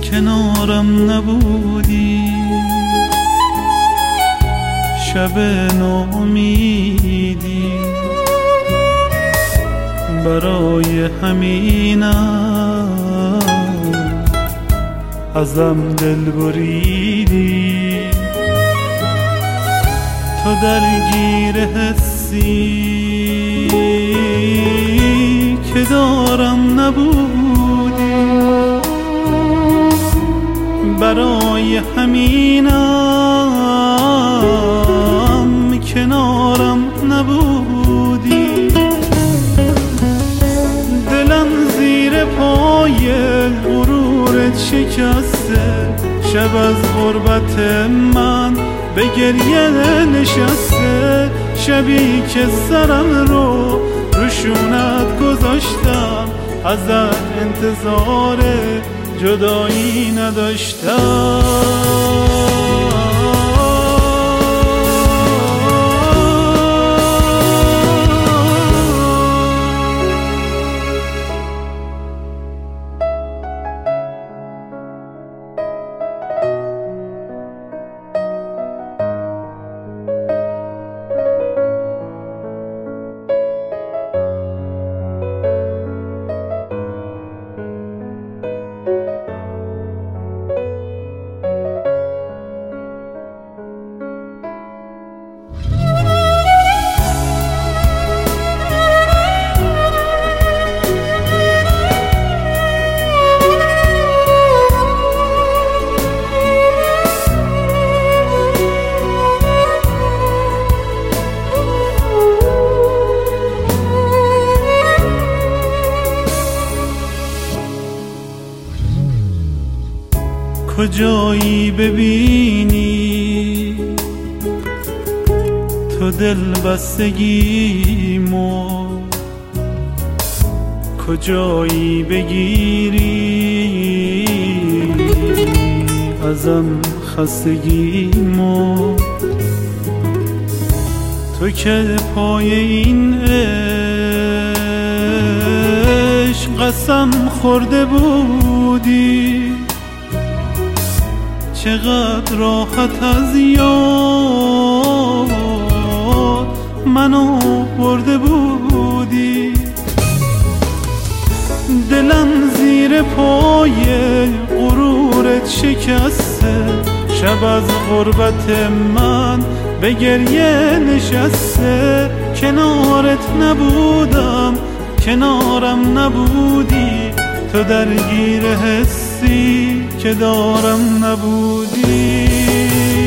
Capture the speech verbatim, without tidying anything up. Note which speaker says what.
Speaker 1: کنارم نبودی. شب ناامیدی برای همینم ازم دل بریدی. تو درگیر حسی که دارم نبودی. برای همینم کنارم نبودی. دلم زیر پای غرورت شکسته. شب از غربت من به گریه نشسته. شبی که سرم رو روشونت گذاشتم ازت انتظار جدایی نداشتم. کجایی ببینی تو دل بستگیمو؟ کجایی بگیری ازم خستگیمو؟ تو که پای این عشق قسم خورده بودی. چقدر راحت از یاد منو برده بودی. دلم زیر پای غرورت شکسته. شب از غربت من به گریه نشسته. کنارت نبودم کنارم نبودی. تو درگیر حسی که دارم نبودی.